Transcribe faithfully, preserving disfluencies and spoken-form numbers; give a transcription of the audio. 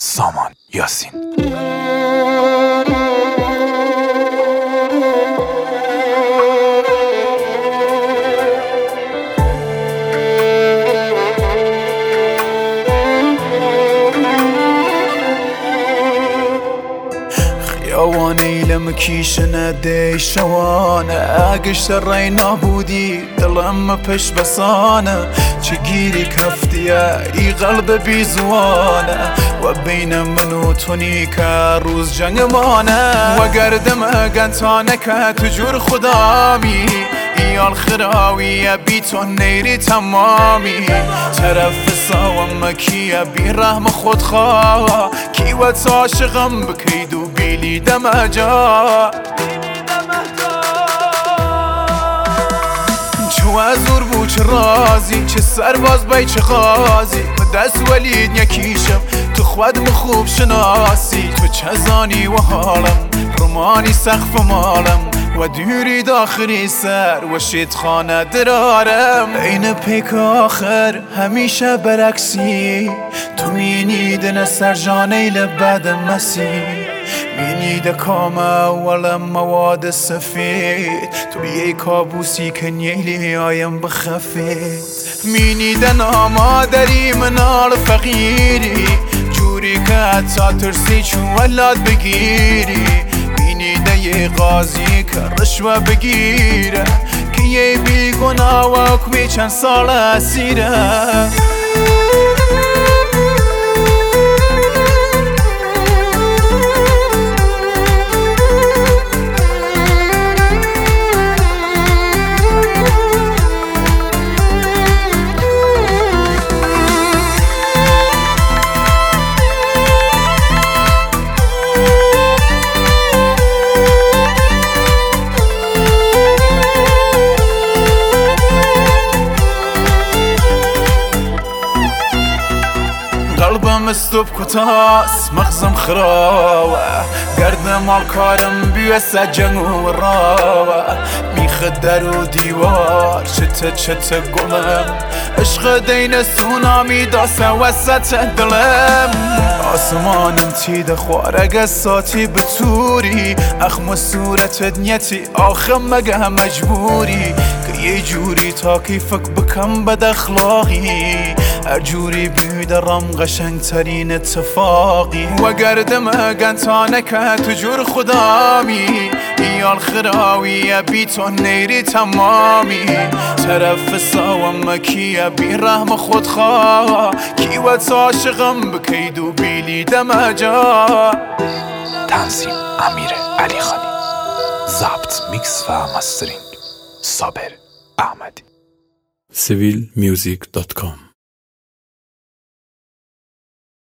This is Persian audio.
سامان یاسین. خیاوانه ایلم کیشنه دی شوانه اگشت رای نابودی دلم پش بسانه چگیری کفتیه ای قلب بیزوانه و بین من و تونی که روز جنگ مانه و گردم گنتانه که تجور خدامی ایال خراویه بی تو نیری تمامی طرف ساوم کیه بی رحم خود خواه کی و عاشقم بکید و بیلی دم جا چو ازور بو چه رازی چه سرباز بای چه غازی دست ولید یکیشم تو خودم خوب شناسی تو چه زانی و حالم رومانی سقف مالم و دوری داخلی سر و شید خانه درارم این پیک آخر همیشه برعکسی تو مینیدن سر جانه لبد مسی مینیده کام اول مواد سفید تو یه کابوسی که نیلی آیم بخفید مینیده نامادری منال فقیری جوری که حتی ترسی چون ولاد بگیری مینیده یه قاضی که رشوه بگیره که یه بیگناه و حکمی چند سال اسیره قلبم استوب کتاس مغزم خراوه گردم آل کارم بیوسه جنگ و راوه میخد در و دیوار چته چته گلم عشق دین سونامی داسه وسط دلم آسمانم تیده خوارگ ساتی بطوری اخم صورت نیتی آخم مگه مجبوری که یه جوری تا کیفک بکم بد اخلاقی هر جوری بیدرم قشنگ ترین اتفاقی و گردم گنتانه که تجور خدامی ایال خراویه بی تو نیری تمامی طرف ساوم کیه بی رحم خود خواه کی و عاشقم بکید و بیلی دم جا. تنظیم امیر علی خانی، ضبط میکس و مسترینگ صابر احمدی. سیویل میوزیک دات کام